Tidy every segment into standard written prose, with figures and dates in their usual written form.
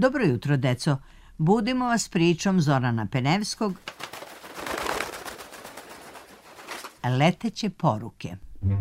Dobro jutro, deco. Budimo vas pričom Zorana Penevskog Leteće poruke.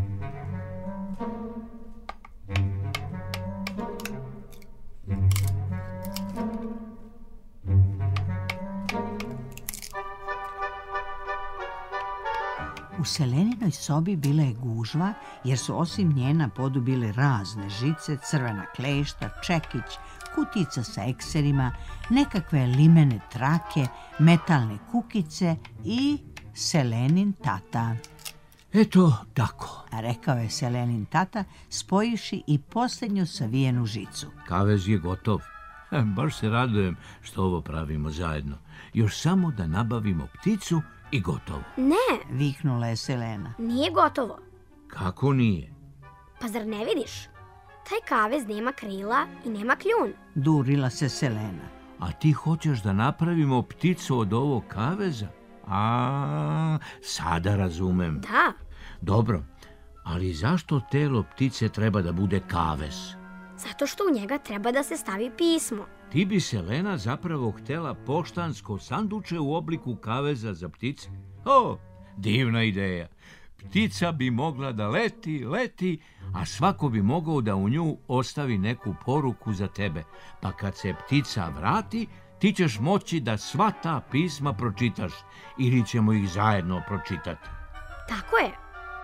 U Seleninoj sobi bila je gužva, jer su osim nje na podu bile razne žice, crvena klešta, čekić, kutica sa ekserima, nekakve limene trake, metalne kukice i Selenin tata. Eto tako, Rekao je Selenin tata, spojivši i posljednju savijenu žicu. kavez je gotov. Baš se radujem što ovo pravimo zajedno. Još samo da nabavimo pticu i gotovo. Ne, Viknula je Selena. nije gotovo. Kako nije? Pa zar ne vidiš? Taj kavez nema krila i nema kljun. Durila se Selena. A ti hoćeš da napravimo pticu od ovog kaveza? Sada razumem. Da, Dobro, ali zašto telo ptice treba da bude kavez? zato što u njega treba da se stavi pismo. Ti bi, Selena, zapravo htela poštansko sanduče u obliku kaveza za ptice? O, divna ideja. Ptica bi mogla da leti, a svako bi mogao da u nju ostavi neku poruku za tebe. Pa kad se ptica vrati, ti ćeš moći da sva ta pisma pročitaš ili ćemo ih zajedno pročitati. Tako je.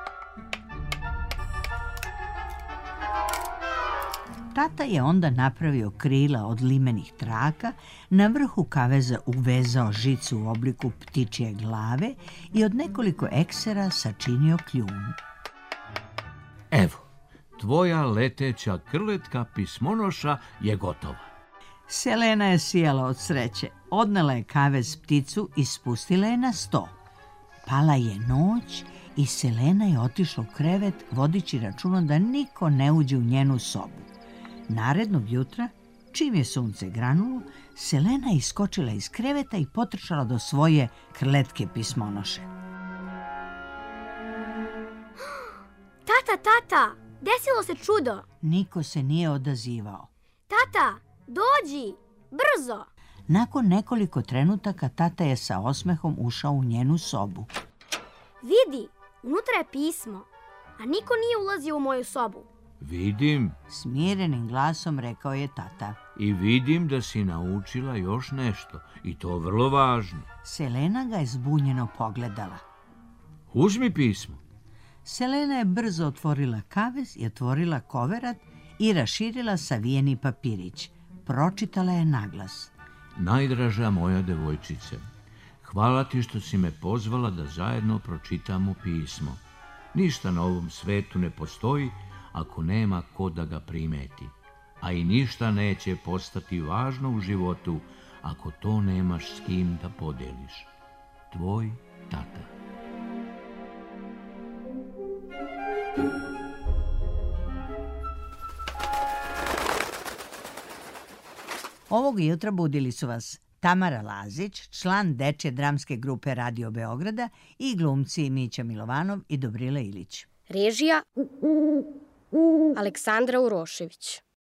Tata je onda napravio krila od limenih traka, na vrhu kaveza uvezao žicu u obliku ptičje glave i od nekoliko eksera sačinio kljun. Evo, tvoja leteća krletka pismonoša je gotova. Selena je sijala od sreće. Odnela je kavez pticu i spustila je na sto. Pala je noć i Selena je otišla u krevet, vodići računa da niko ne uđe u njenu sobu. Narednog jutra, čim je sunce granulo, Selena je iskočila iz kreveta i potrčala do svoje krletke pismonoše. Tata, desilo se čudo. Niko se nije odazivao. Tata, dođi, brzo. Nakon nekoliko trenutaka tata je sa osmehom ušao u njenu sobu. Vidi, unutra je pismo, a niko nije ulazio u moju sobu. Vidim Smirenim glasom rekao je tata. i vidim da si naučila još nešto i to vrlo važno. Selena ga je zbunjeno pogledala. Uzmi pismo. Selena je brzo otvorila kavez i otvorila koverat i raširila savijeni papirić. Pročitala je naglas. Najdraža moja devojčice, hvala ti što si me pozvala da zajedno pročitamo pismo. Ništa na ovom svetu ne postoji ako nema ko da ga primeti, a i ništa neće postati važno u životu ako to nemaš s kim da podeliš. Tvoj tata. Ovog jutra budili su vas Tamara Lazić, član dečje dramske grupe Radio Beograda, i glumci Mića Milovanov i Dobrila Ilić. Režija Aleksandra Urošević.